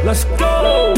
Let's go.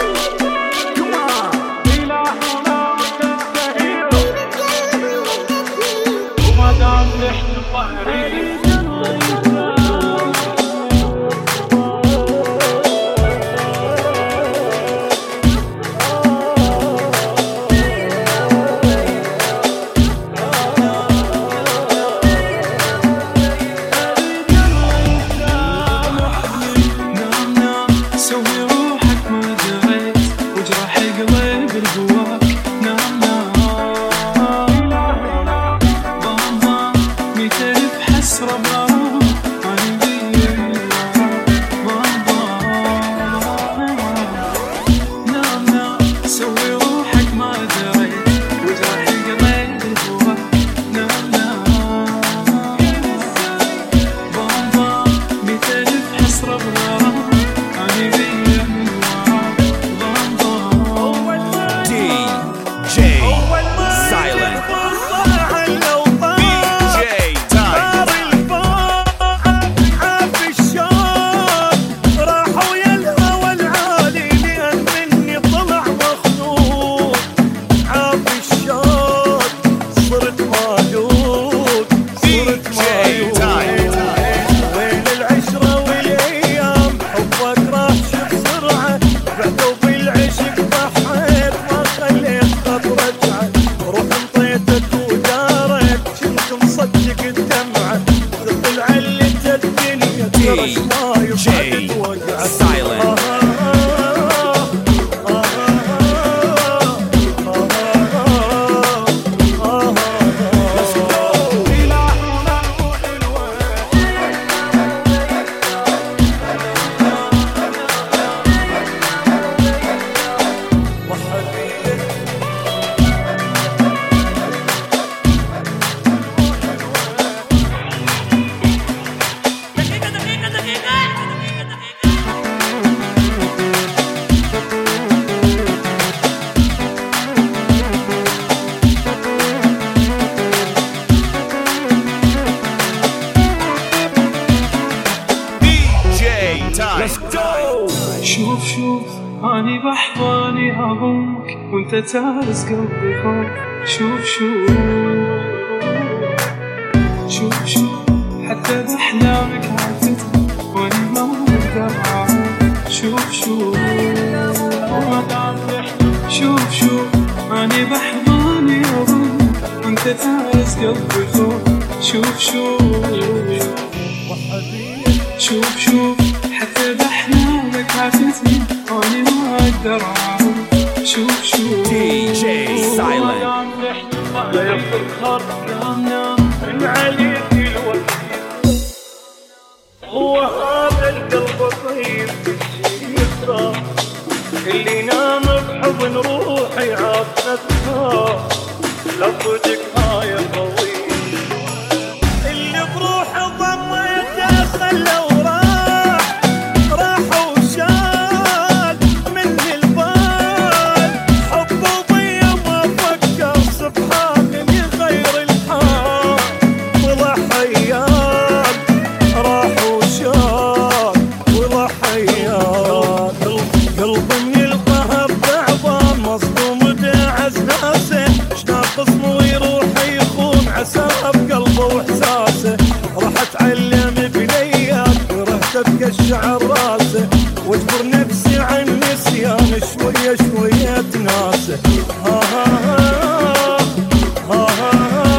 شوف شوف أني بحضاني أبوك وانت تارس قلبي خوف. شوف شوف شوف شوف حتى بأحلامك عاتتني واني ما أقدر أعوف. شوف شوف شوف شوف أني بحضاني أبوك وانت تارس قلبي خوف. شوف شوف شوف شوف حتى بأحلامك عاتتني واني ما أقدر أعوف. شوف شوف DJ Silent لا يفضل خرجنا من عليك الوكيل. هو هذا القلب الطيب بالشيطة اللي نام بحضن روحي عافنتها. لفظك هاي الطويل اللي بروحي ضميته خلى الشعر راسه واجبر نفسي عن نسيان شوية شوية ناسه. ها ها ها ها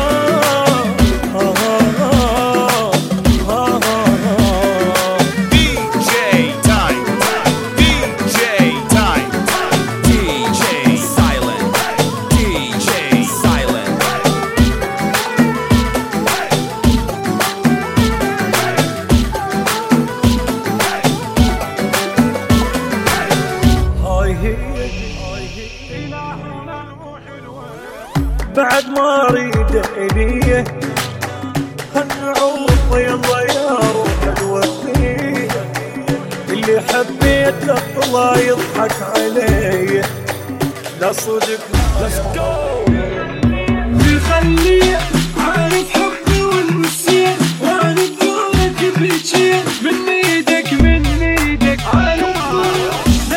بعد ما اريد اليه هنعوض يلا يا روح الوفيه اللي حبيته الله يضحك علي. لا صدق Let's go بيخليه عارف حبي والنسيان وانا بقولك بيجي من ايدك عارف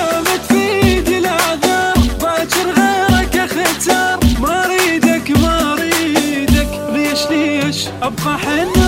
أبقى حنون